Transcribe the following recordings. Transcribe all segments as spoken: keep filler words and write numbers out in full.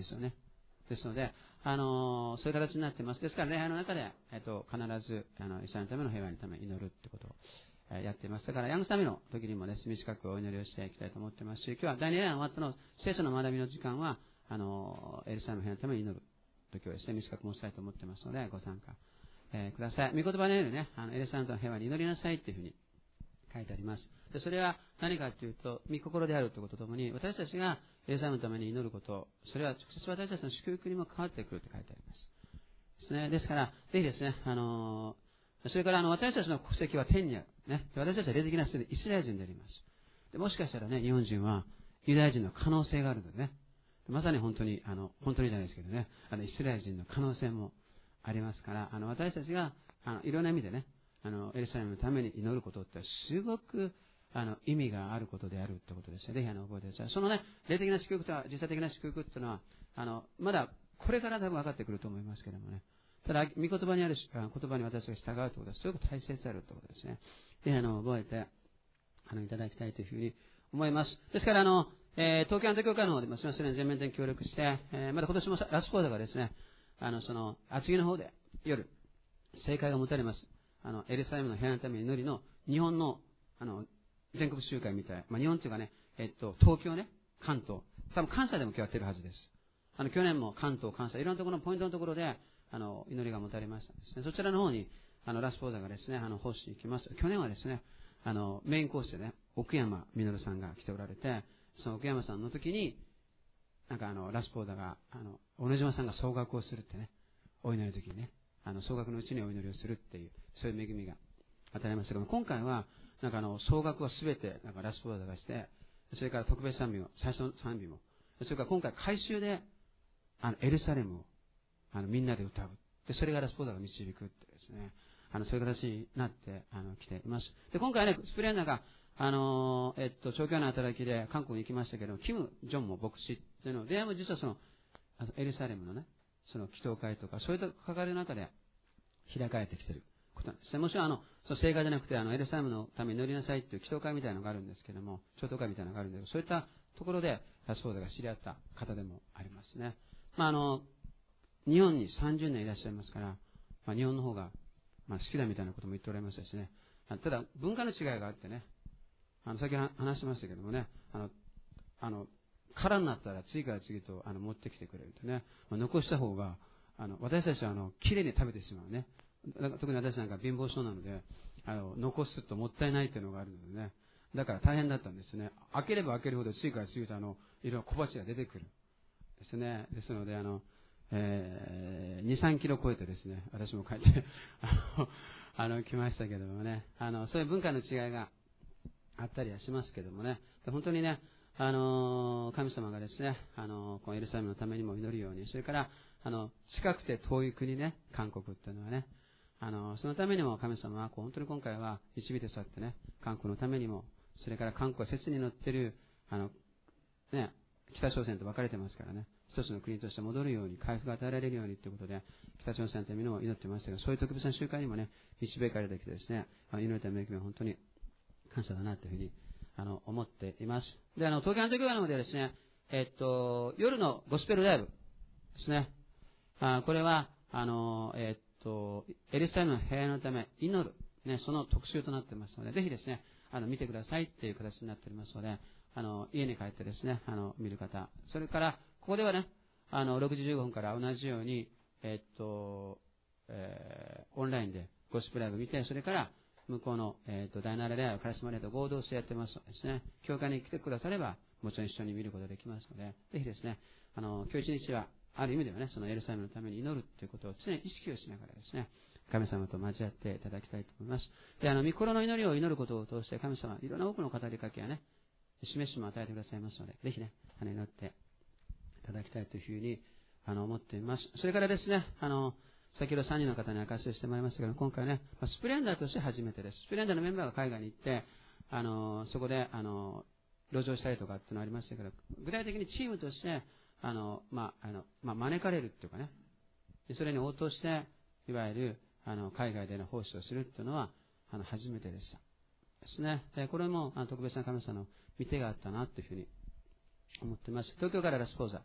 ですよね。ですので、あのそういう形になっています。ですから礼拝の中で、えっと、必ずあのイスラエルのための平和のために祈るってことを、えー、やっています。だからヤングサミの時にもです、ね、短くお祈りをしていきたいと思っていますし、今日はだいに礼拝終わったの聖書の学びの時間はあのエルサレムの平和のために祈る時をですね、短く申したいと思っていますのでご参加、えー、ください。御言葉のようにね、あのエルサレムの平和に祈りなさいっていうふうに書いてあります。でそれは何かというと、御心であるということとともに、私たちがエルサレムのために祈ること、それは直接私たちの祝福にも関わってくると書いてあります。ですね。ですから、ぜひですね、あのー、それからあの私たちの国籍は天にある。ね。私たちは霊的な人でイスラエル人であります。でもしかしたらね、日本人はユダヤ人の可能性があるのでね。まさに本当に、あの、本当にじゃないですけどね、あの、イスラエル人の可能性もありますから、あの、私たちが、あの、いろんな意味でね、あの、エルサレムのために祈ることってすごく、あの、意味があることであるってことですね。ぜひあの、覚えてください。そのね、霊的な祝福と実際的な祝福っていうのは、あの、まだこれから多分分かってくると思いますけどもね。ただ、御言葉にある言葉に私が従うということはすごく大切であるということですね。ぜひあの、覚えて、あの、いただきたいというふうに思います。ですから、あの、えー、東京アント教会の方でもすみません、全面的に協力して、えー、まだ今年もラスポーダがですね、あの、その、厚木の方で夜、正会が持たれます。あの、エルサレムの平和のために祈りの日本の、あの、全国集会みたい。まあ、日本っていうかね、えっと、東京ね、関東。多分関西でも今日やってるはずです。あの、去年も関東、関西、いろんなところのポイントのところで、あの、祈りが持たれましたですね。そちらの方に、あの、ラスポーダがですね、あの、奉仕に行きます。去年はですね、あの、メインコースでね、奥山実さんが来ておられて、その奥山さんの時に、なんかあの、ラスポーダが、あの、小野島さんが総額をするってね、お祈りの時にね、あの、総額のうちにお祈りをするっていう、そういう恵みが与えられましたけども、今回は、なんかあの、総額はすべて、なんかラスポーダがして、それから特別賛美を、最初の賛美も、それから今回改修で、あの、エルサレムを、あの、みんなで歌う。で、それがラスポーダが導くってですね、あの、そういう形になって、あの、来ています。で、今回ね、スプレンナーが、あのー、えっと、長距離の働きで韓国に行きましたけど、キム・ジョンも牧師っていうので、実はその、あのエルサレムのね、その祈祷会とか、そういった関わりの中で開かれてきていることなんですね。もちろん、あの、その聖会じゃなくて、あの、エルサレムのために祈りなさいっていう祈祷会みたいなのがあるんですけども、長祷会みたいなのがあるんだけど、そういったところで、ラスポーダが知り合った方でもありますね。まあ、あの、日本にさんじゅうねんいらっしゃいますから、まあ、日本の方が、まあ、好きだみたいなことも言っておられましたしね。ただ、文化の違いがあってね、あの、先ほど話しましたけどもね、あの、あの、空になったら次から次とあの持ってきてくれるとね、まあ、残した方が、あの、私たちはあの、綺麗に食べてしまうね。特に私なんか貧乏症なので、あの、残すともったいないというのがあるのでね、だから大変だったんですね。開ければ開けるほど次から次とあの、いろいろ小鉢が出てくる。ですね。ですので、あの、えー、に、さんキロ超えてですね、私も帰ってあの、あの、来ましたけどもね、あの、そういう文化の違いがあったりはしますけどもね、本当にね、あの、神様がですね、あの、このエルサレムのためにも祈るように、それから、あの、近くて遠い国ね、韓国っていうのはね、あの、そのためにも神様は、本当に今回は導いて去ってね、韓国のためにも、それから韓国が切に乗っている、あの、ね、北朝鮮と分かれてますからね、一つの国として戻るように、回復が与えられるようにということで、北朝鮮のためにも祈ってましたが、そういう特別な集会にもね、導かれてきてですね、祈るためには本当に感謝だなというふうにあの思っています。で、あの、東京アント教会の方ではですね、えっと、夜のゴスペルライブですね。あこれは、あの、えっと、エルサレムの平和のため祈る、ね、その特集となっていますので、ぜひですね、あの、見てくださいっていう形になっておりますので、あの、家に帰ってですね、あの、見る方。それから、ここではね、あの、ろくじじゅうごふんから同じように、えっと、えー、オンラインでゴスペルライブ見て、それから、向こうの、えっと、第七礼拝をカリスマ礼と合同してやってますのでですね、教会に来てくだされば、もちろん一緒に見ることができますので、ぜひですね、あの、今日一日は、ある意味ではね、そのエルサレムのために祈るということを常に意識をしながらですね、神様と交わっていただきたいと思います。で、あの、御心の祈りを祈ることを通して、神様、いろんな多くの語りかけやね、示しも与えてくださいますので、ぜひね、あの、祈っていただきたいというふうに、あの、思っています。それからですね、あの、先ほどさんにんの方に証しをしてもらいましたけど、今回ね、スプレンダーとして初めてです。スプレンダーのメンバーが海外に行って、あの、そこで、あの、路上したりとかっていうのがありましたけど、具体的にチームとして、あの、まあ、あの、まあ、招かれるっていうかね、それに応答して、いわゆる、あの、海外での奉仕をするっていうのは、あの、初めてでした。ですね。で、これも、あの特別な神様の見てがあったな、というふうに思っています。東京からラスポーザ、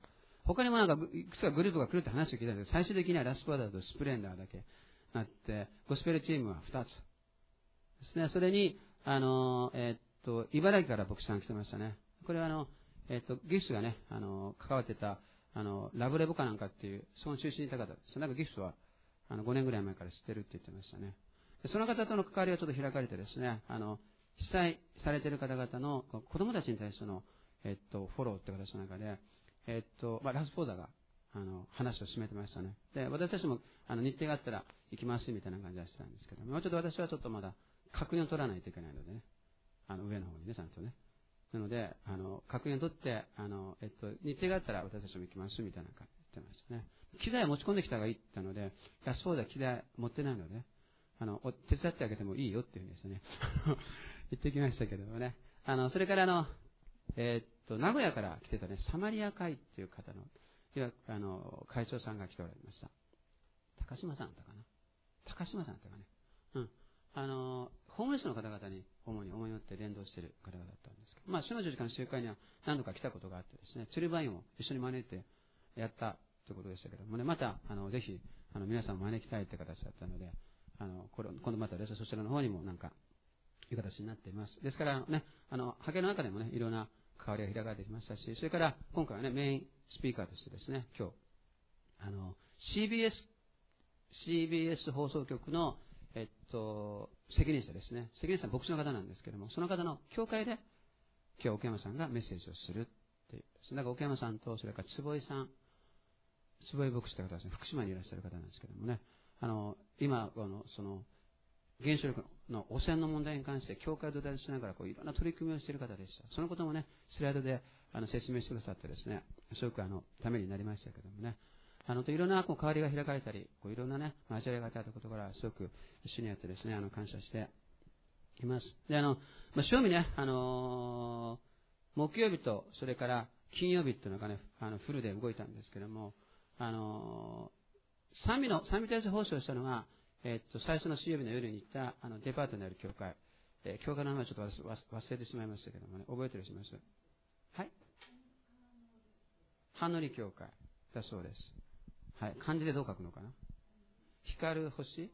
他にもなんかいくつかグループが来るって話を聞いたんですけど、最終的にはラスパーダーとスプレンダーだけなって、ゴスペルチームはふたつですね。それに、あの、えー、っと、茨城から牧師さん来てましたね。これはあの、えー、っと、ギフスがね、あの、関わってた、あの、ラブレボカなんかっていう、その中心にいた方です。なんかギフスは、あの、ごねんぐらい前から知ってるって言ってましたね。でその方との関わりがちょっと開かれてですね、あの、被災されている方々の子供たちに対しての、えっと、フォローって形の中で、えっと、まあ、ラスポーザが、あの、話を進めてましたね。で、私たちも、あの、日程があったら行きますみたいな感じはしてたんですけど、もうちょっと私はちょっとまだ確認を取らないといけないのでね、あの、上の方にね、ちゃんとね。なので、あの、確認を取って、あの、えっと、日程があったら私たちも行きますみたいな感じで言ってましたね。機材を持ち込んできた方がいいって言ったので、ラスポーザは機材持ってないので、あの、手伝ってあげてもいいよっていうんですよね。言ってきましたけどもね。あの、それからあの、えー、っと、名古屋から来てたね、サマリア会っていう方の、いや、あの、会長さんが来ておられました。高島さんだったかな高島さんだったかね。うん。あの、ホームレスの方々に主に思いを持って連動している方々だったんですけど、まあ、主の十字架の集会には何度か来たことがあってですね、ツリバインを一緒に招いてやったということでしたけどもね、また、あの、ぜひ、あの、皆さんを招きたいって形だったので、あの、これ、今度またですね、そちらの方にもなんか、いう形になっています。ですからね、あの、派遣の中でもね、いろんな変わりが開かれてきましたし、それから今回はね、メインスピーカーとしてですね、今日、あの、シービーエス、シービーエス 放送局の、えっと、責任者ですね。責任者は牧師の方なんですけども、その方の教会で、今日奥山さんがメッセージをするっていう。だから奥山さんと、それから坪井さん、坪井牧師という方ですね、福島にいらっしゃる方なんですけどもね、あの、今、あの、その、原子力の汚染の問題に関して教会を土台としながらこういろんな取り組みをしている方でした。そのこともね、スライドであの説明してくださってですね、すごくあのためになりましたけどもね、あのいろんなこう変わりが開かれたり、こういろんなね、交わりがあったことからすごく主にあってですね、あの感謝しています。で、あの、まあ、正味ね、あのー、木曜日とそれから金曜日っていうのがね、あのフルで動いたんですけども、あのー、賛美の、賛美体制放送をしたのが、えっと、最初の水曜日の夜に行ったあのデパートにある教会、えー、教会の名前をちょっと忘れてしまいましたけどもね、覚えてるします。はい。ハノリ教会だそうです。はい。漢字でどう書くのかな。光る星。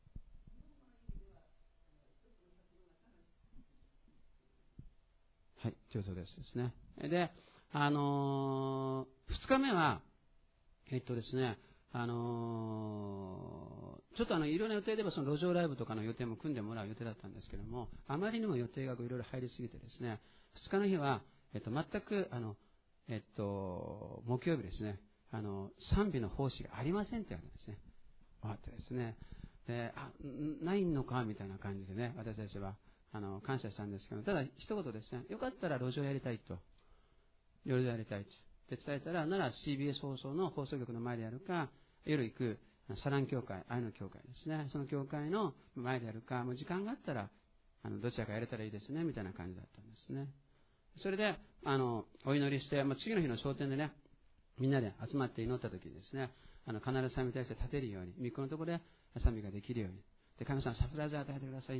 はい。上手ですですね。で、あのー、二日目は、えっとですね、あのー、ちょっとあのいろいろな予定ではその路上ライブとかの予定も組んでもらう予定だったんですけども、あまりにも予定がいろいろ入りすぎてですね、二日の日は、えっと、全くあの、えっと、木曜日ですね、あの賛美の奉仕がありませんって言われたんですね。終わってですね、で、あ、ないのかみたいな感じでね、私たちはあの感謝したんですけど、ただ一言ですね、よかったら路上やりたいと、路上やりたいと。で伝えたら、なら シービーエス 放送の放送局の前でやるか、夜行くサラン教会、愛の教会ですね。その教会の前でやるか、もう時間があったら、あの、どちらかやれたらいいですね、みたいな感じだったんですね。それで、あの、お祈りして、まあ、次の日の商店でね、みんなで集まって祈った時にですね、あの、必ず賛美体制立てるように、御子のところで賛美ができるように。で、神様サプライズを与えてくださいって、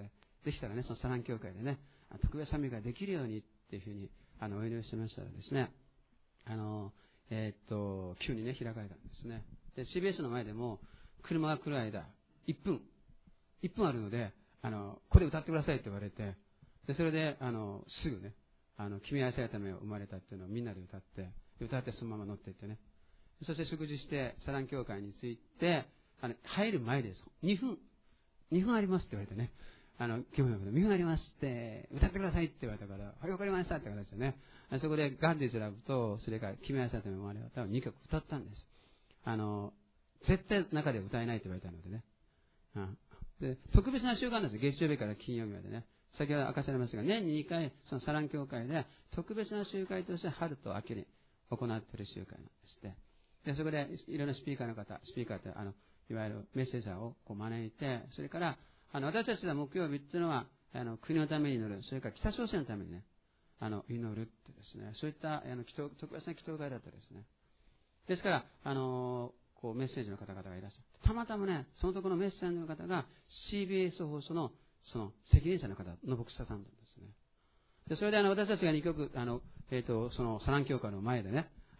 できたらね、そのサラン教会でね、特別賛美ができるようにっていうふうに、あの、お祈りしてましたらですね、あの、えー、っと、急にね、開かれたんですね。で、シービーエス の前でも、車が来る間、いっぷん、いっぷんあるので、あの、これ歌ってくださいって言われて、で、それで、あの、すぐね、あの、君は愛されたため生まれたっていうのをみんなで歌って、歌ってそのまま乗っていってね。そして食事して、サラン教会に着いて、あの、入る前です。にふん、にふんありますって言われてね。あの、今日のこと、にふんありますって、歌ってくださいって言われたから、はい、わかりましたって形でね。そこで、ガッディズラブと、それから、君は愛されたため生まれた多分にきょく歌ったんです。あの、絶対中で歌えないって言われたのでね。うん、で特別な習慣なんですよ。月曜日から金曜日までね。先ほど明かされましたが、年ににかい、そのサラン教会で、特別な集会として春と秋に行っている集会なんですって。で、そこで、いろんなスピーカーの方、スピーカーって、あの、いわゆるメッセージャーをこう招いて、それから、あの、私たちは木曜日っていうのは、あの、国のために祈る、それから北朝鮮のためにね、あの、祈るってですね、そういった、あの、特別な祈祷会だったですね。ですから、あの、こう、メッセージの方々がいらっしゃる。たまたまね、そのところのメッセージの方が シービーエス 放送の、その、責任者の方の牧師さんなんですね。で、それであの、私たちがにきょく、あの、えっと、その、サラン教会の前でね、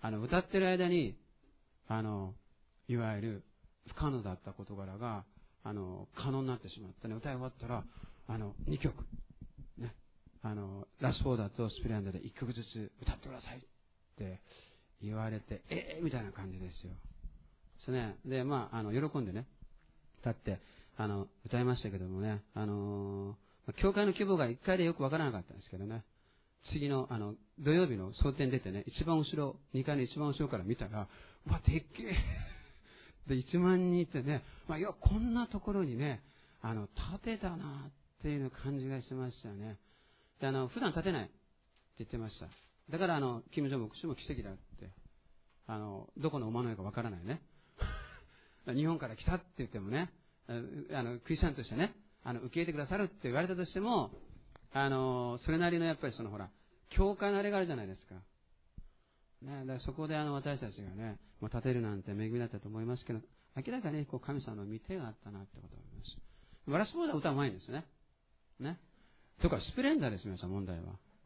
あの歌ってる間にあのいわゆる不可能だった事柄があの可能になってしまったね。歌い終わったらあのにきょく、ね、あのラスフォーダとスピランダでいっきょくずつ歌ってくださいって言われて、えーみたいな感じですよ。ですね。で、まあ、あの喜んでね歌ってあの歌いましたけどもね、あのー、教会の規模がいっかいでよくわからなかったんですけどね、次のあの土曜日の蒼天出てね、一番後ろ、にかいの一番後ろから見たら、うわ、でっけえでいちまんにんいてね、まあ、いやこんなところにね、あの建てたなっていう感じがしましたよね。で、あの普段建てないって言ってました。だからあの金正恩牧師も奇跡だって、あのどこの馬の絵かわからないね日本から来たって言ってもね、あのクリスチャンとしてね、あの受け入れてくださるって言われたとしても、あのそれなりのやっぱりそのほら教会のあれがあるじゃないですか、ね、だからそこであの私たちがねもう立てるなんて恵みだったと思いますけど、明らかにこう神様の御手があったなってことを思います。ワラスボーダー歌うまいんですよね。ね。とかスプレンダーです皆さん、問題は。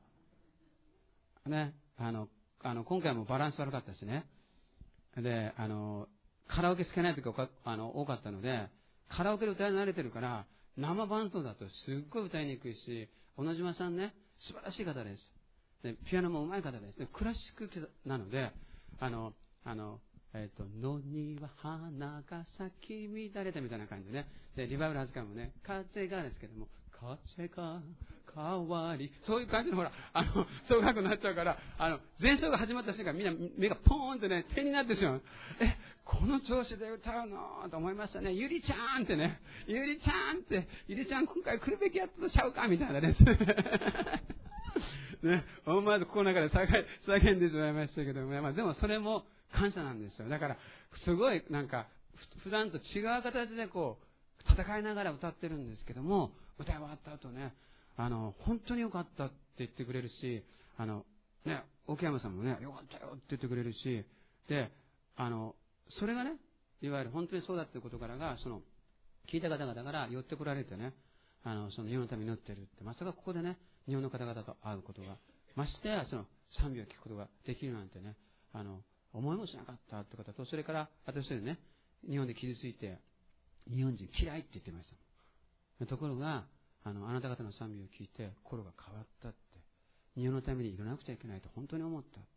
ね、あのあの今回もバランス悪かったしね。で、あのカラオケつけない時があの多かったので、カラオケで歌い慣れてるから生伴奏だとすっごい歌いにくいし、小野島さんね素晴らしい方です。でピアノも上手い方です。でクラシックなので、あのあのえっ、ー、と野には花が咲き乱れたみたいな感じでね。でリバイバルはずかもね、風がですけども、風が変わり、そういう感じのほらあの奏楽になっちゃうから、あの前奏が始まった瞬間みんな目がポーンってね手になってしまう。えこの調子で歌うのと思いましたね。ゆりちゃんってね、ゆりちゃんってゆりちゃん今回来るべきやったとちゃうかみたいなですね、思わずここの中で叫んでしまいましたけども、ね、まあ、でもそれも感謝なんですよ。だからすごいなんか普段と違う形でこう戦いながら歌ってるんですけども、歌い終わった後ね、あの本当に良かったって言ってくれるし、あのね、沖山さんもね良かったよって言ってくれるし、であのそれがね、いわゆる本当にそうだっていうことからが、その聞いた方々から寄ってこられてね、あのその日本のために祈ってるって、まさかここでね日本の方々と会うことが、ましてやその賛美を聞くことができるなんてね、あの思いもしなかったって方と、それから私一人ね、日本で傷ついて日本人嫌いって言ってました。ところがあのあなた方の賛美を聞いて心が変わったって、日本のためにいらなくちゃいけないと本当に思ったって。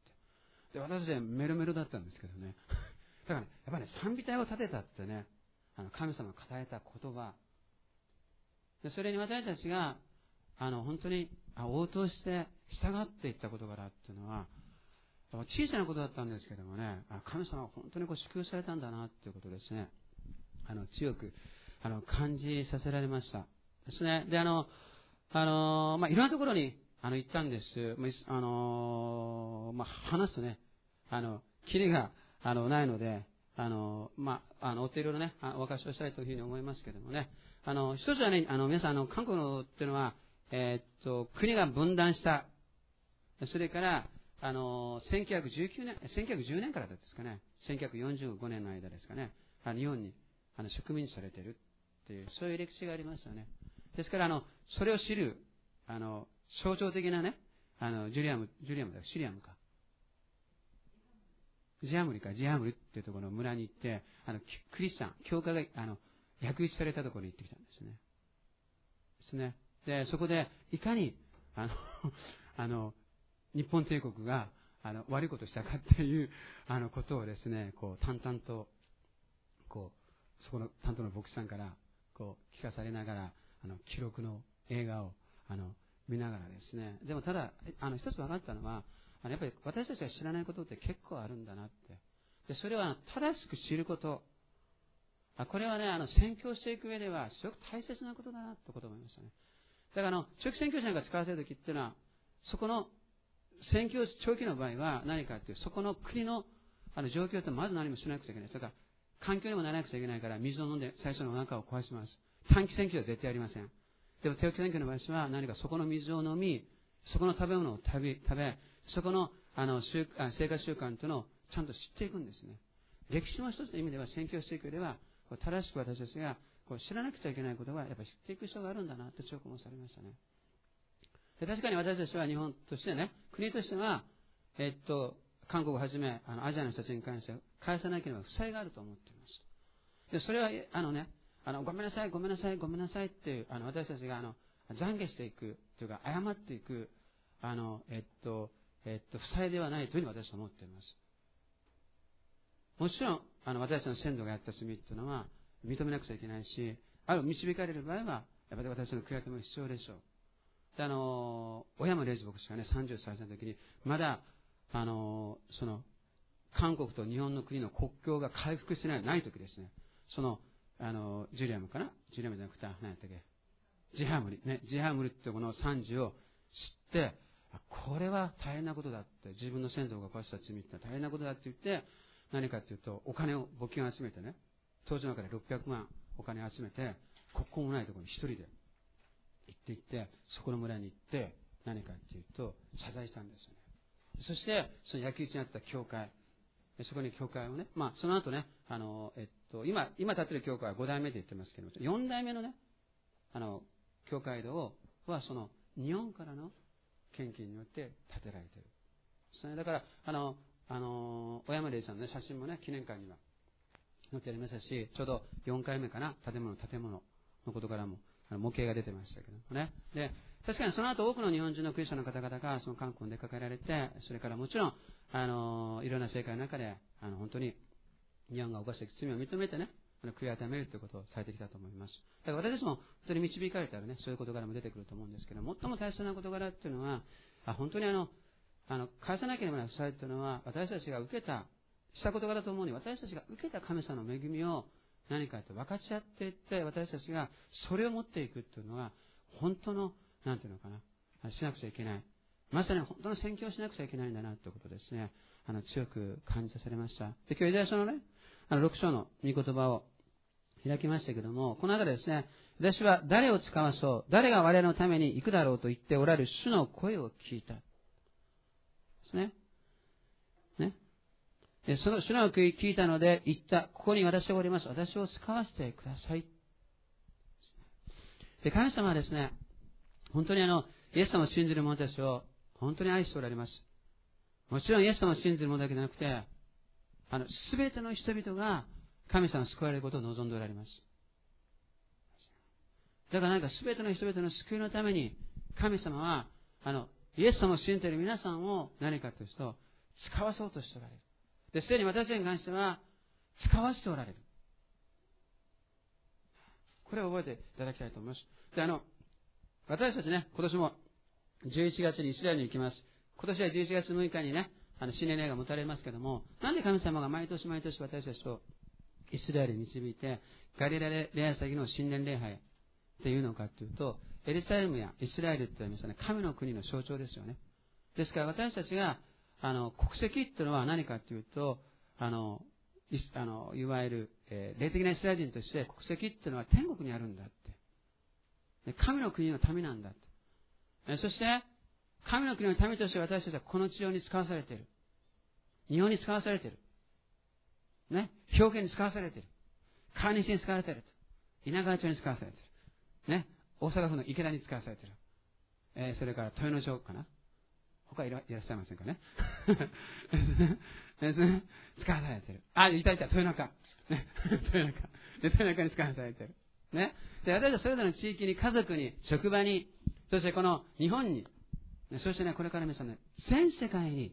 で私はメロメロだったんですけどねだから、ね、やっぱり、ね、賛美隊を立てたってね、あの神様が語られた言葉で、それに私たちがあの本当に応答して従っていった事柄っていうのは小さなことだったんですけどもね、神様は本当にこう祝福されたんだなっていうことですね、あの強くあの感じさせられましたですね。で、あのあのまあいろんなところにあの行ったんです。あのまあ話すとね、あのキリがあのないので、あのまああの追っていろいろねお話をしたいというふうに思いますけどもね、あの一つはね、あの皆さんあの韓国のっていうのは、えー、っと国が分断した、それからあのせんきゅうひゃくじゅうきゅうねん、せんきゅうひゃくじゅうねんからですかね、せんきゅうひゃくよんじゅうごねんの間ですかね、あの日本にあの植民地されているっていう、そういう歴史がありますよね。ですからあのそれを知るあの象徴的なね、あのジュリアムジュリアムだシリアムかジアムリかジアムリっていうところの村に行って、あのクリスチャン教会があの薬一されたところに行ってきたんですね。ですね。でそこでいかにあのあの日本帝国があの悪いことをしたかっていうあのことをですね、こう淡々とこうそこの担当の牧師さんからこう聞かされながら、あの記録の映画をあの見ながらですね、でもただあの一つ分かったのは、あのやっぱり私たちが知らないことって結構あるんだなって。でそれは正しく知ること、これはね、あの宣教していく上ではすごく大切なことだなってことを思いましたね。だからあの長期宣教師なんか使わせるときっていうのは、そこの宣教長期の場合は何かっていう、そこの国のあの状況ってまず何もしなくちゃいけない。それから環境にもならなくちゃいけないから、水を飲んで最初のお腹を壊します。短期宣教は絶対やりません。でも長期宣教の場合は何かそこの水を飲み、そこの食べ物を食べ、食べそこのあの習生活習慣というのをちゃんと知っていくんですね。歴史の一つの意味では、宣教していく上では正しく私たちがこう知らなくちゃいけないことはやっぱり知っていく必要があるんだなと強く思わされましたね。で確かに私たちは日本としてね、国としては、えっと、 韓国をはじめ、あの、アジアの人たちに関して返さなければ負債があると思っています。で、それは、あのね、あの、ごめんなさい、ごめんなさい、ごめんなさいっていう、あの、私たちが、あの、懺悔していく、というか、謝っていく、あの、えっと、えっと、負債ではないというふうに私は思っています。もちろん、あの、私たちの先祖がやった罪っていうのは、認めなくちゃいけないし、ある導かれる場合は、やっぱり私の悔やみも必要でしょう。で、あの、小山礼二牧師がね、さんじゅっさいの時に、まだ、あの、その、韓国と日本の国の国境が回復してない、ない時ですね。その、あの、ジュリアムかなジュリアムじゃなくて、何やったっけジハムリ、ね、ジハムリってこの惨事を知って、これは大変なことだって、自分の先祖が犯した罪って大変なことだって言って、何かっていうと、お金を、募金を集めてね、当時の中でろっぴゃくまんお金を集めて、国交もないところに一人で行って行って、そこの村に行って、何かっていうと、謝罪したんですよね。そして、その焼き討ちにあった教会、そこに教会をね、まあ、その後ね、あの、えっと、今、今建ってる教会はご代目で言ってますけども、よん代目のね、あの、教会堂は、その、日本からの献金によって建てられている。それだから、あの、あの、小山礼さんの、ね、写真もね、記念館には載ってありましたし、ちょうどよんかいめかな、建物、建物のことからも、あの模型が出てましたけどもね。で、確かにその後多くの日本人のクリスチャンの方々がその韓国に出かけられて、それからもちろん、あの、いろんな政界の中で、あの、本当に日本が犯した罪を認めてね、悔い改めるということをされてきたと思います。だから私たちも本当に導かれたらね、そういう事柄も出てくると思うんですけど、最も大切な事柄っていうのは、あ本当にあの、あの、返さなければならない負債というのは、私たちが受けた、した事柄と思うに、私たちが受けた神様の恵みを何かと分かち合っていって、私たちがそれを持っていくっていうのは、本当の、なんていうのかな、しなくちゃいけない。まさに本当の宣教をしなくちゃいけないんだなということですね、あの、強く感じさせられました。で、今日イザヤ書のね、あの、ろく章の御言葉を開きましたけども、この中でですね、私は誰を使わそう、誰が我々のために行くだろうと言っておられる主の声を聞いた。ですね。ね。で、その主の声を聞いたので言った。ここに私がおります。私を使わせてください。で、神様はですね、本当にあの、イエス様を信じる者たちを本当に愛しておられます。もちろんイエス様を信じる者だけでなくて、あの、すべての人々が神様を救われることを望んでおられます。だから何かすべての人々の救いのために、神様は、あの、イエス様を信じている皆さんを何かというと、使わそうとしておられる。で、すでに私たちに関しては、使わせておられる。これを覚えていただきたいと思います。で、あの、私たちね、今年もじゅういちがつにイスラエルに行きます。今年はじゅういちがつむいかにね、あの、新年礼が持たれますけども、なんで神様が毎年毎年私たちとイスラエルに導いて、ガリラレア先の新年礼拝っていうのかというと、エルサレムやイスラエルって言いますとね、神の国の象徴ですよね。ですから私たちが、あの、国籍っていうのは何かというと、あの、い, あのいわゆる、えー、霊的なイスラエル人として国籍っていうのは天国にあるんだって。神の国の民なんだって。えー、そして、神の国の民として私たちはこの地上に使わされている。日本に使わされている。ね。兵庫県に使わされている。川西に使われている。稲川町に使わされている。ね。大阪府の池田に使わされている。えー、それから豊野町かな。他いらっしゃいませんかね。ですね。使わされている。あ、いたいた、豊中。ね。豊中。で、豊中に使わされている。ね。で、私はそれぞれの地域に、家族に、職場に、そしてこの日本に、そしてね、これから皆さんね、全世界に、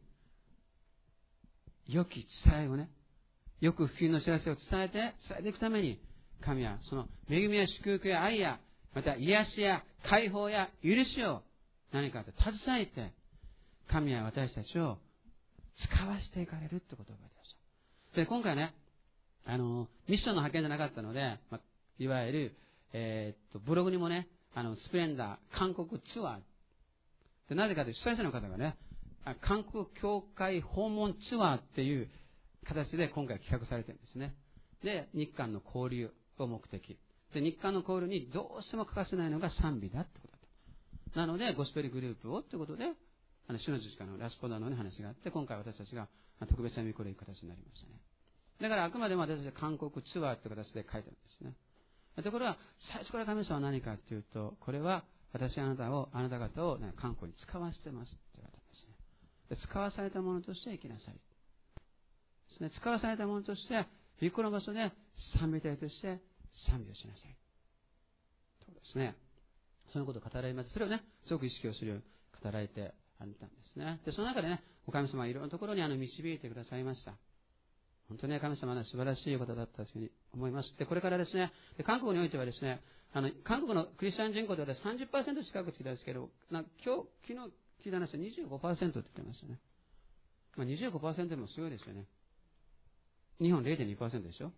良き伝えをね、よく福音の知らせを伝えて、伝えていくために、神はその恵みや祝福や愛や、また癒しや解放や許しを何かと携えて、神は私たちを使わせていかれるってことを覚えてください。で、今回ね、あの、ミッションの派遣じゃなかったので、まあ、いわゆる、えー、っと、ブログにもね、あの、スプレンダー、韓国ツアー。で、なぜかというと、主催者の方がね、韓国教会訪問ツアーっていう形で今回企画されてるんですね。で、日韓の交流を目的。で、日韓の交流にどうしても欠かせないのが賛美だってことだった。なので、ゴスペルグループをってことで、あの、主の十字架のラスポダの、ね、話があって、今回私たちが特別な御これいく形になりましたね。だからあくまでも私たちは韓国ツアーって形で書いてるんですね。ところが、最初から神様は何かっていうと、これは私あなたを、あなた方を、ね、韓国に使わせてますって言われたんですね。 使わされたものとして生きなさい。ですね、使わされたものとして、御子の場所で賛美隊として賛美をしなさい。そうですね。そのことを語られます。それをね、すごく意識をするように語られてみたんですね。で、その中でね、お神様はいろんなところにあの導いてくださいました。本当に神様は素晴らしい方だったというふうに思います。で、これからですね、で韓国においてはですね、あの、韓国のクリスチャン人口では さんじゅっパーセント 近くついたんですけど、な今日、昨日聞いた話は にじゅうごパーセント って言ってましたね。まあ、にじゅうごパーセント でもすごいですよね。日本 れいてんにパーセント でしょ。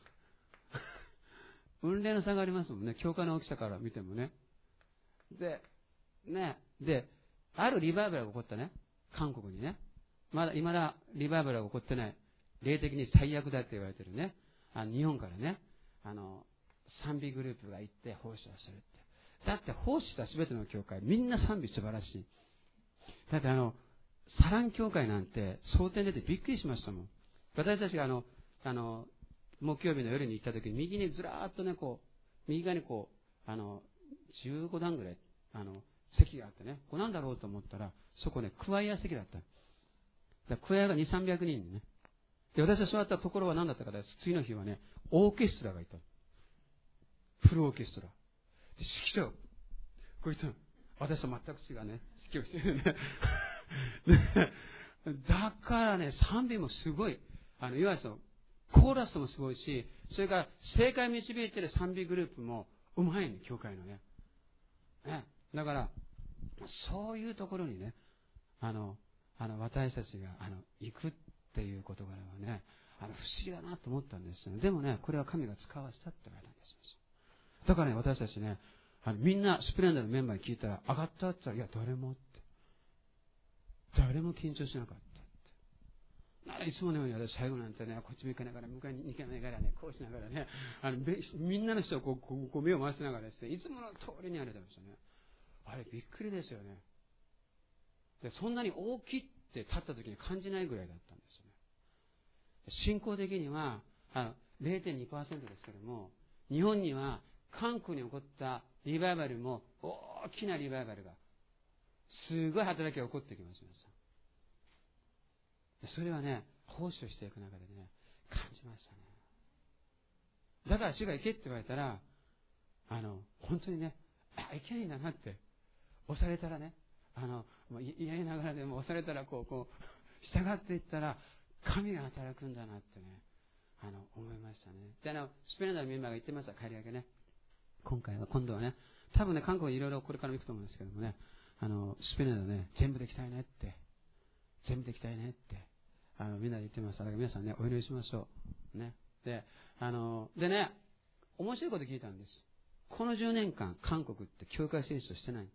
雲泥の差がありますもんね。教会の大きさから見てもね。で、ね、で、あるリバイバルが起こったね。韓国にね。まだ、未だリバイバルが起こってない。霊的に最悪だって言われてるね。あの日本からね、あの、賛美グループが行って奉仕をするって。だって奉仕したすべての教会、みんな賛美素晴らしい。だってあの、サラン教会なんて、蒼天出てびっくりしましたもん。私たちがあの、あの、木曜日の夜に行った時に、右にずらーっとね、こう、右側にこう、あの、じゅうごだんぐらい、あの、席があってね、これなんだろうと思ったら、そこね、クワイア席だった。だからクワイアがにせんさんびゃくにんね。で、私が座ったところは何だったかです。次の日はね、オーケストラがいた。フルオーケストラ。で、指揮者、こいつ、私と全く違うね、指揮をしてるね。だからね、賛美もすごい。あの、いわゆるその、コーラスもすごいし、それから正解導いてる賛美グループもうまいね、教会のね。ね。だから、そういうところにね、あの、あの、私たちが、あの、行くっていう事柄はね、あの、不思議だなと思ったんですよね。でもね、これは神が使わせたって言われたんですよ。だからね、私たちね、あのみんなスプレンダーのメンバーに聞いたら、上がったって言ったら、いや、誰もって。誰も緊張しなかった。いつものように私最後なんてね、こっちも行かながら、向かいに行かながらね、こうしながらね、あのみんなの人をこうこうこう目を回しながらですね、いつもの通りにやれてましたね。あれびっくりですよね。で、そんなに大きいって立った時に感じないぐらいだったんですよね。信仰的にはあの れいてんにパーセント ですけども、日本には韓国に起こったリバイバルも大きなリバイバルがすごい働きが起こってきます。それはね、奉仕をしていく中でね、感じましたね。だから主が行けって言われたら、あの、本当にね、あ、行けないんだなって、押されたらね、あの、もう嫌いながらでも押されたら、こう、こう、従っていったら、神が働くんだなってね、あの、思いましたね。で、あの、スペインのメンバーが言ってました、帰り上げね。今回は、今度はね、多分ね、韓国いろいろこれから行くと思うんですけどもね、あの、スペインのね、全部できたいねって、全部できたいねって、あのみんなで言ってました。だから皆さんね、お祈りしましょう。ね。で、あの、でね、面白いこと聞いたんです。このじゅうねんかん、韓国って教会成長してない。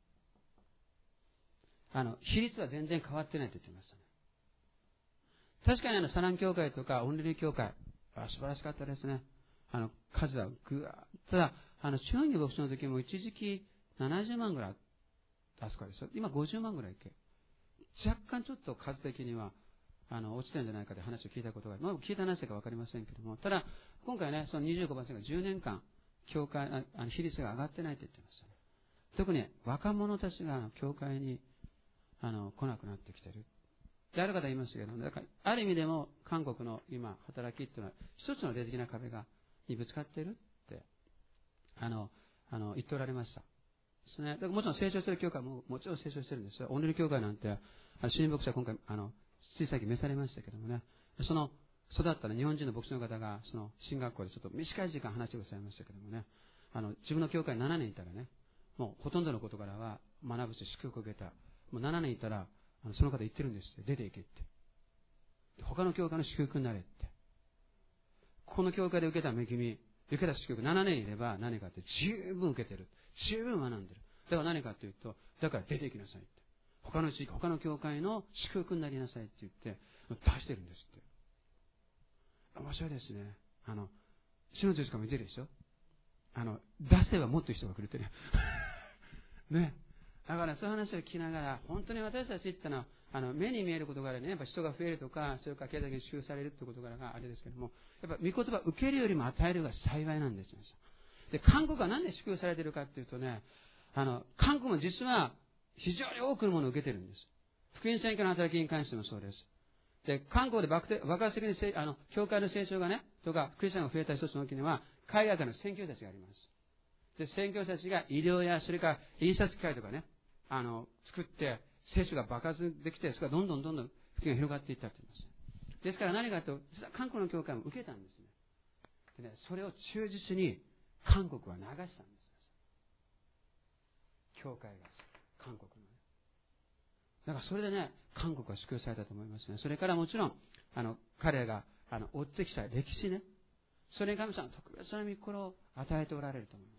あの、比率は全然変わってないと言ってましたね。確かにあの、サラン教会とか、オンリー教会、あ、素晴らしかったですね。あの、数はぐわー。ただ、あの、中院牧師の時も一時期ななじゅうまんぐらいあそこですよ。今ごじゅうまんぐらいいけ。若干ちょっと数的には、あの、落ちてるんじゃないかという話を聞いたことがある。まあ、聞いた話かわかりませんけども、ただ、今回ね、その にじゅうごパーセント がじゅうねんかん、教会、ああの比率が上がってないと言ってましたね。特に若者たちが教会に、あの、来なくなってきてる。で、ある方言いましたけど、だから、ある意味でも、韓国の今、働きっていうのは、一つの霊的な壁が、にぶつかっているって、あの、あの、言っておられました。ですね。だからもちろん成長している教会も、もちろん成長してるんですよ。オンリー教会なんて、あの、主任牧師は今回、あの、つい最近召されましたけどもね、その育った、ね、日本人の牧師の方がその進学校でちょっと短い時間話してくださいましたけどもね、あの自分の教会にななねんいたらね、もうほとんどの事柄は学ぶし祝福を受けた。もうななねんいたらあのその方言ってるんですって、出ていけって。他の教会の祝福になれって。この教会で受けた恵み、受けた祝福、ななねんいれば何かって十分受けてる。十分学んでる。だから何かっていうと、だから出ていきなさいって。他の地域、他の教会の祝福になりなさいって言って出してるんですって。面白いですね。あの、死の十字架も言ってるでしょ。あの、出せばもっと人が来るってね。ね。だからそういう話を聞きながら、本当に私たちってのは、あの、目に見えることからね、やっぱ人が増えるとか、それから経済的に祝福されるってことからがあれですけども、やっぱ御言葉受けるよりも与えるが幸いなんですよ。で、韓国はなんで祝福されてるかっていうとね、あの、韓国も実は、非常に多くのものを受けてるんです。 福音宣教の働きに関してもそうです。で、韓国で爆発的にせあの教会の成長がね、とか、クリスチャンが増えた一つの大きなのは、海外からの宣教たちがあります。で、宣教たちが医療や、それから印刷機械とかね、あの、作って、聖書が爆発できて、それがどんどんどんどん福音が広がっていったと言います。ですから何かというと、実は韓国の教会も受けたんですね。でね、それを忠実に韓国は流したんです。教会が、韓国のね。だからそれでね、韓国は祝福されたと思いますね。それからもちろん、あの、彼らが、あの、追ってきた歴史ね。それに神様は特別な御心を与えておられると思います。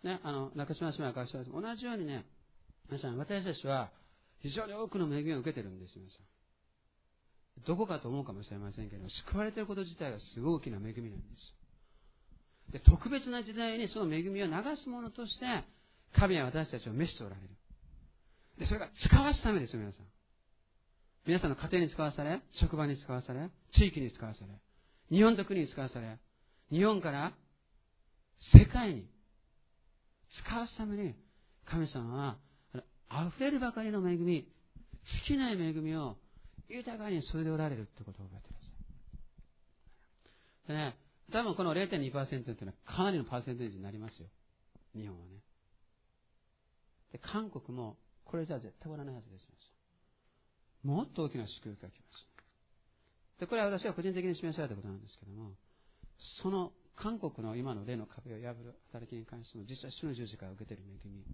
ね、あの、中島姉妹が書いて同じようにね、皆さん、私たちは非常に多くの恵みを受けてるんです、皆さん。どこかと思うかもしれませんけど、救われていること自体がすごい大きな恵みなんです。で、特別な時代にその恵みを流すものとして、神は私たちを召しておられる。で、それが使わすためですよ、皆さん。皆さんの家庭に使わされ、職場に使わされ、地域に使わされ、日本と国に使わされ、日本から世界に使わすために、神様は、溢れるばかりの恵み、尽きない恵みを豊かに注いでおられるってことを覚えてください。でね、多分この れいてんにパーセント っていうのはかなりのパーセンテージになりますよ。日本はね。で、韓国もこれじゃ絶対終わらないはずです。もっと大きな祝福が来ます。で、これは私が個人的に示されたことなんですけども、その韓国の今の例の壁を破る働きに関しても、実は主の十字架を受けている恵み。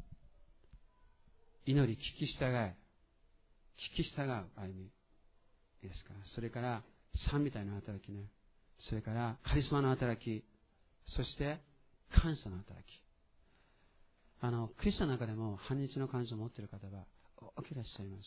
祈り、聞き従え、聞き従う歩みですから、それから賛美隊の働きね、それからカリスマの働き、そして感謝の働き。あの、クリスチャンの中でも反日の感情を持っている方は多くいらっしゃいます。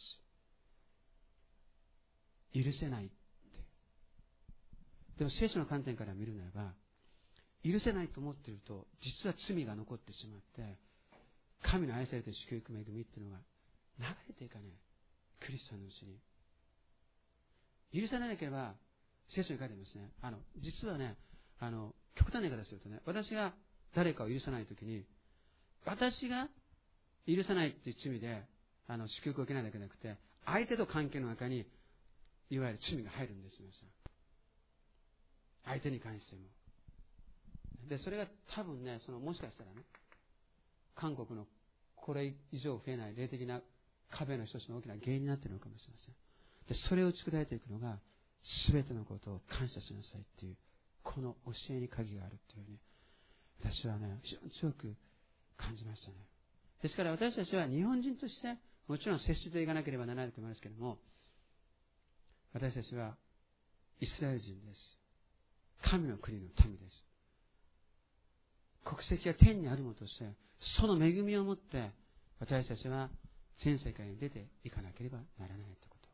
許せないって。でも聖書の観点から見るならば、許せないと思っていると、実は罪が残ってしまって、神の愛されている祝福恵みっていうのが流れていかない。クリスチャンのうちに。許されなければ、聖書に書いてますね。あの、実はね、あの、極端な言い方するとね、私が誰かを許さないときに、私が許さないっていう罪で、あの、祝福を受けないだけじゃなくて、相手と関係の中に、いわゆる罪が入るんです、皆さん。相手に関しても。で、それが多分ね、その、もしかしたらね、韓国のこれ以上増えない霊的な壁の一つの大きな原因になっているのかもしれません。で、それを打ち砕いていくのが、すべてのことを感謝しなさいっていう、この教えに鍵があるっていうね、私はね、非常に強く感じましたね。ですから私たちは日本人として、もちろん接していかなければならないと思いますけれども、私たちはイスラエル人です。神の国の民です。国籍が天にあるものとして、その恵みをもって、私たちは全世界に出ていかなければならないということ。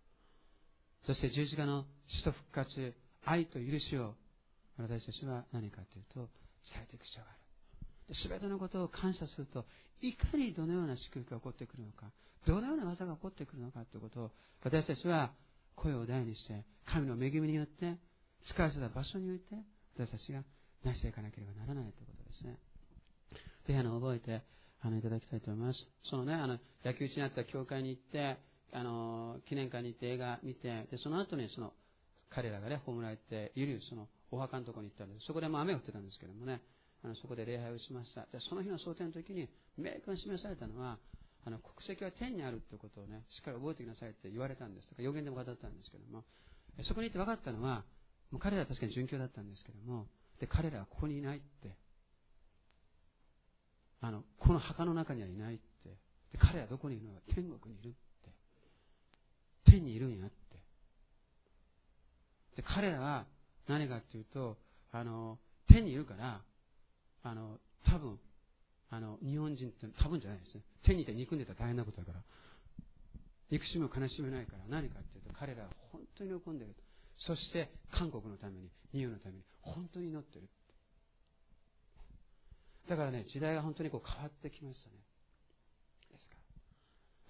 そして十字架の死と復活、愛と許しを、私たちは何かというと、されていく必要がある。すべてのことを感謝すると、いかにどのような祝福が起こってくるのか、どのような技が起こってくるのかということを、私たちは声を大にして、神の恵みによって、使わせた場所において、私たちが成していかなければならないということですね。ぜひあの覚えてあのいただきたいと思います。そのね、あの野球打ちにあった教会に行って、あの記念館に行って映画見て、でその後にその彼らがね、葬られているそのお墓のところに行ったんです。そこでも雨が降ってたんですけどもね、あのそこで礼拝をしました。でその日の蒼天の時に明確に示されたのは、あの国籍は天にあるということをね、しっかり覚えてくださいって言われたんです。とか予言でも語ったんですけども、そこに行って分かったのは、もう彼らは確かに殉教だったんですけども、で彼らはここにいないって。あのこの墓の中にはいないって。で彼らはどこにいるのか、天国にいるって。天にいるんやって。で彼らは何かっていうと、あの天にいるから、あの多分あの日本人って多分じゃないですね。天にいて憎んでたら大変なことだから。憎しみも悲しみないから、何かっていうと彼らは本当に喜んでいる。そして韓国のために、日本のために本当に祈っている。だからね、時代が本当にこう変わってきましたね。ですから。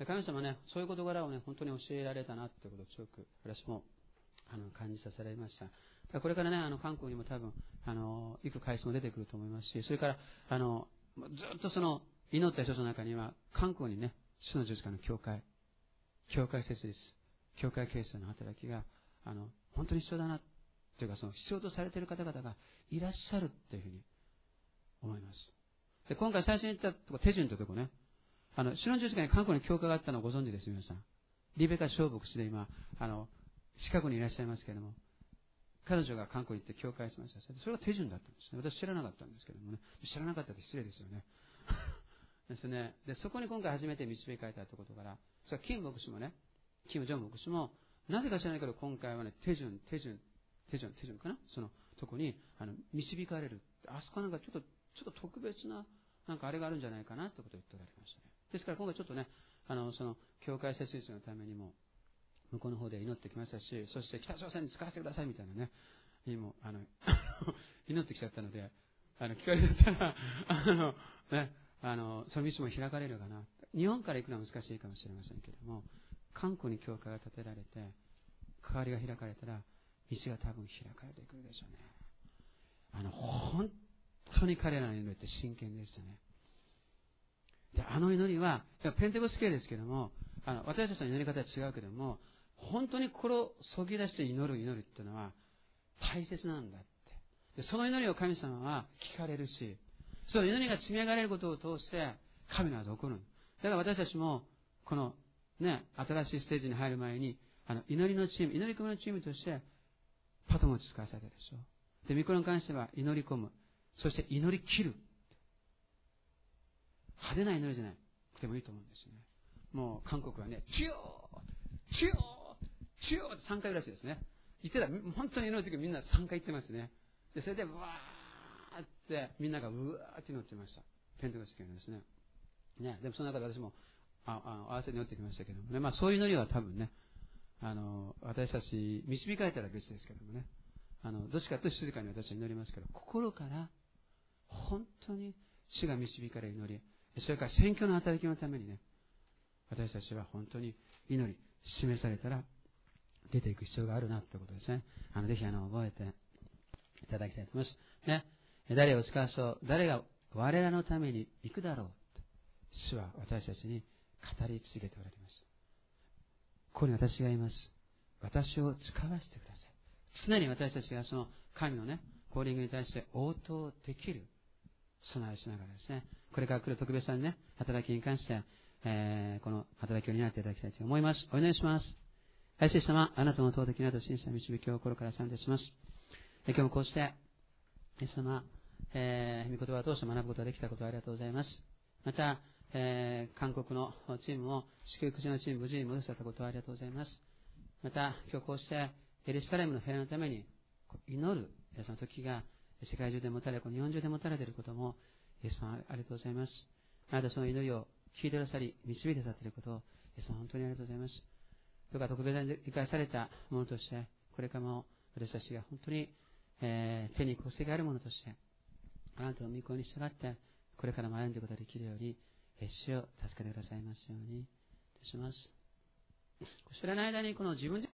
神様ね、そういう事柄をね、本当に教えられたなっていうことを強く私もあの感じさせられました。だからこれからね、あの韓国にも多分あの行く回数も出てくると思いますし、それからあのずっとその祈った人の中には韓国にね、主の十字架の教会、 教会設立、教会形成の働きが、あの、本当に必要だな、というか、その必要とされている方々がいらっしゃるというふうに思います。で、今回最初に言ったとこ、手順というとこね、あの、白の十字架に韓国に教会があったのをご存知です、皆さん。リベカ小牧師で今、あの、近くにいらっしゃいますけれども、彼女が韓国に行って教会をしました。それが手順だったんですね。私知らなかったんですけどもね。知らなかったって失礼ですよね。ですね。で、そこに今回初めて導かれたということから、それはキム牧師もね、キム・ジョン牧師も、なぜか知らないけど今回はね、手順、手順、手順、手順かなそのとこに、あの、導かれる。あそこなんかちょっと、ちょっと特別な、なんかあれがあるんじゃないかなということを言っておられましたね。ですから今回ちょっとね、あの、その、教会設立のためにも、向こうの方で祈ってきましたし、そして北朝鮮に使わせてくださいみたいなね、にも、あの、祈ってきちゃったので、あの、聞かれたら、あの、ね、あの、その道も開かれるかな。日本から行くのは難しいかもしれませんけれども、韓国に教会が建てられて、代わりが開かれたら、道が多分開かれてくるでしょうね。あの、本当に彼らの祈りって真剣でしたね。で、あの祈りは、ペンテコステ系ですけども、あの、私たちの祈り方は違うけども、本当に心をそぎ出して祈る祈りっていうのは大切なんだって。で、その祈りを神様は聞かれるし、その祈りが積み上がれることを通して神の技が起こる。だから私たちも、このね、新しいステージに入る前に、あの、祈りのチーム、祈り込みのチームとして、パトモを使わされたでしょ。で、御子に関しては祈り込む。そして祈り切る。派手な祈りじゃなくてもいいと思うんですよね。もう韓国はね、チヨーチヨーチヨーってさんかいぐらいですね。言ってたら、本当に祈るときみんなさんかい言ってますね。で、それで、わーって、みんながうわーって祈ってました。ペンテコステ教のですね。ね、でもその中で私も、ああ合わせに祈ってきましたけどもね。まあそういう祈りは多分ね、あの、私たち、導かれたら別ですけどもね。あの、どっちかというと静かに私は祈りますけど、心から、本当に主が導かれる祈り、それから宣教の働きのためにね、私たちは本当に祈り、示されたら出ていく必要があるなということですね。あの、ぜひあの、覚えていただきたいと思います。ね。誰を使わそう、誰が我らのために行くだろう。主は私たちに語り続けておられます。ここに私がいます。私を使わせてください。常に私たちがその神のね、コーリングに対して応答できる備えしながらですね、これから来る特別なね、働きに関して、えー、この働きを担っていただきたいと思います。お祈りします。愛する様、あなたの尊きなど真摯な導きを心から賛美します。今日もこうして、イエス様、えー、御言葉を通して学ぶことができたことをありがとうございます。また、えー、韓国のチームを祝福のチーム無事に戻せたことをありがとうございます。また、今日こうして、エルサレムの平和のために祈るその時が世界中で持たれ、この日本中で持たれていることも、イエス様ありがとうございます。あなたその祈りを聞いてくださり、導いてくださっていることを、イエス様本当にありがとうございます。どうか特別に理解されたものとして、これからも私たちが本当に、えー、手に国籍があるものとして、あなたの御子に従って、これからも歩んでいくことができるように、主を助けてくださいますようにいたします。知らない間にこの自分